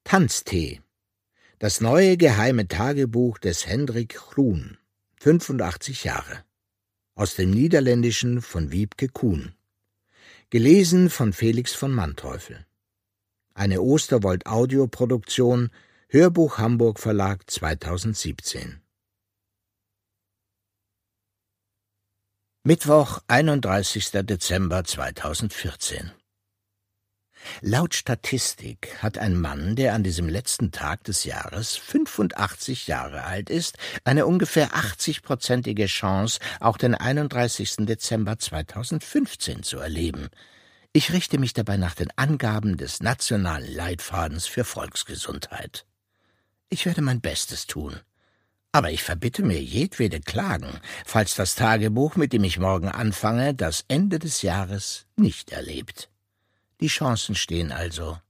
Tanztee. Das neue geheime Tagebuch des Hendrik Groen, 85 Jahre. Aus dem Niederländischen von Wiebke Kuhn. Gelesen von Felix von Manteuffel. Eine Osterwold-Audioproduktion, Hörbuch Hamburg Verlag 2017. Mittwoch, 31. Dezember 2014. Laut Statistik hat ein Mann, der an diesem letzten Tag des Jahres 85 Jahre alt ist, eine ungefähr 80-prozentige Chance, auch den 31. Dezember 2015 zu erleben. Ich richte mich dabei nach den Angaben des Nationalen Leitfadens für Volksgesundheit. Ich werde mein Bestes tun. Aber ich verbitte mir jedwede Klagen, falls das Tagebuch, mit dem ich morgen anfange, das Ende des Jahres nicht erlebt. Die Chancen stehen also